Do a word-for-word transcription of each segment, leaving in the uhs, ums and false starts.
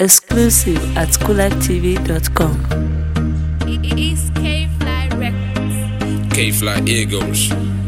Exclusive at cool life t v dot com. It's K-Fly Records. K-Fly Eagles.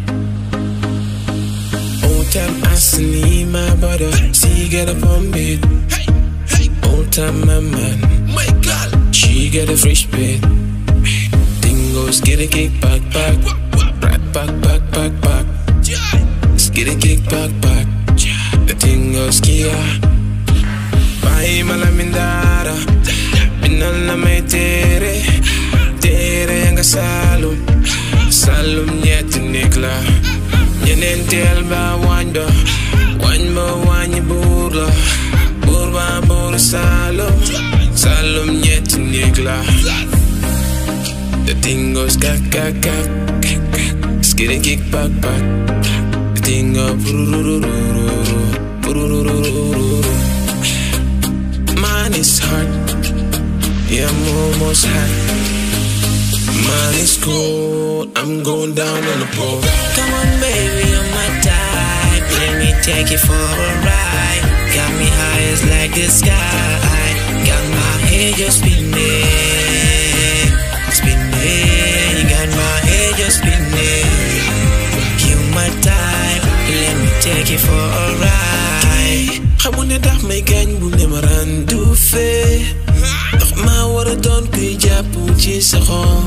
Old time I see my brother, see get up on me. Hey, hey, Old time my man, my girl. she get a fresh bed. Dingos get a kick back back, back back back back back. Get a kick back back. The dingos kia. Bye malamindara, binala may tere, tere yang salum, salum nyeti nikla. Yenentel ba wanda, wanmo wanyi burla, burba bur salum, salum nyeti nikla. The thing goes kak kak kak, skitty kick back back. The thing go pururururu, pururururu. Man is hard, yeah I'm almost high. Man is cold, I'm going down on the pole. Come on baby, you're my type. Let me take you for a ride. Got me high as like the sky. Got my head just spinning, spinning. You got my head just spinning. You're my type. Let me take you for a ride. I wanna dark my gang, will never run do fair. My water don't be japu chisahon.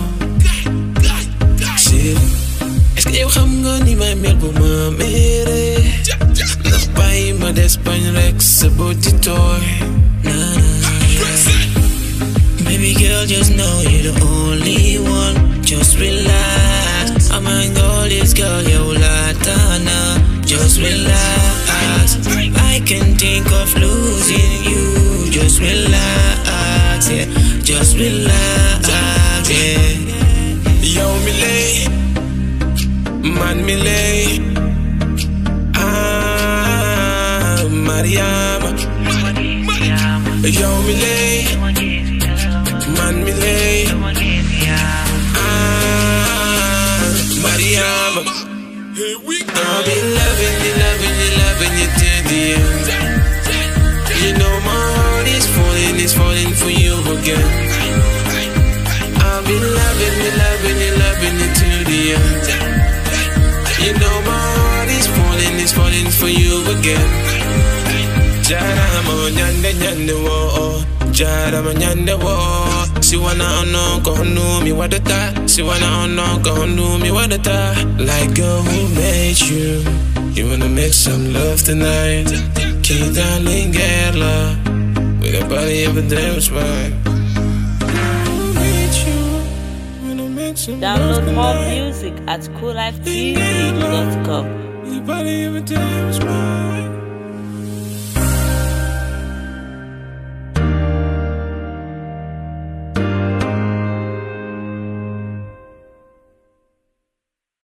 Est-ce que you xam nga ni may mel bu ma mere? Ndax bàyyi ma des bañ rek sa body toy. Baby girl, just know you're the only one. Just relax. I'm a this girl, you latana. Just relax. I can think of losing you. Just relax, yeah. Just relax, yeah. Yo, me lay, man, me lay. Ah, Mariama. Yo, me lay, man, me lay. Ah, Mariama. Here we go. I'll be loving you, loving you, loving you till the end. You know my heart is falling, is falling for you again. I'll be loving you, loving you, loving you till the end. You know my heart is falling, is falling for you again. Jarama nyande nyande wo, jarama nyande wo. Si wanna ono go know me what the ta. Si wanna ono go know me what the ta. Like girl who made you. You wanna make some love tonight? Can you darling get love? With a body of a damn spine. Download more music at cool life t v dot com. With a body of a damn spine.